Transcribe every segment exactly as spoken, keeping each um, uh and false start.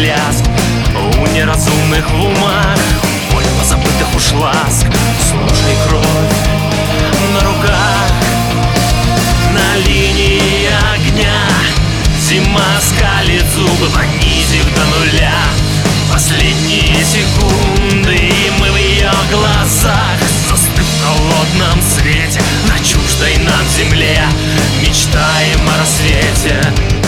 ляск у неразумных в умах, боль позабытых уж ласк. Слушай кровь на руках, на линии огня. Зима скалит зубы, понизив до нуля последние секунды, и мы в ее глазах, застыв в холодном свете на чуждой нам земле, мечтаем о рассвете.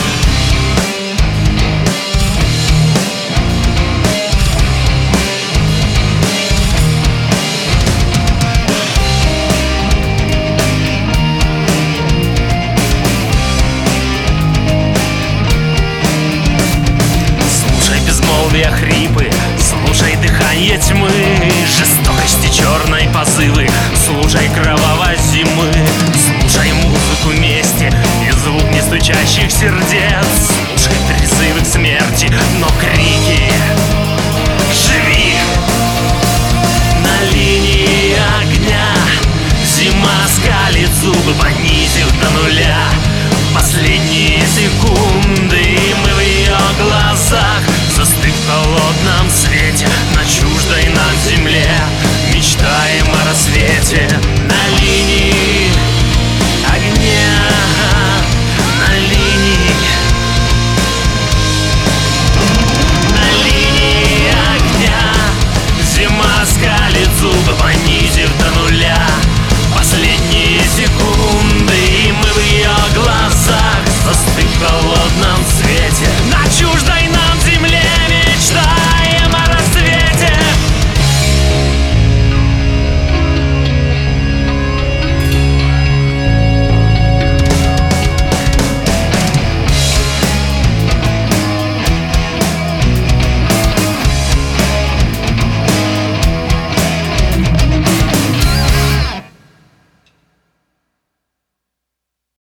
Хрипы, слушай дыхание тьмы, жестокости черной позывы, слушай кровавой зимы, слушай музыку мести и звук нестучащих сердец, слушай призывы к смерти,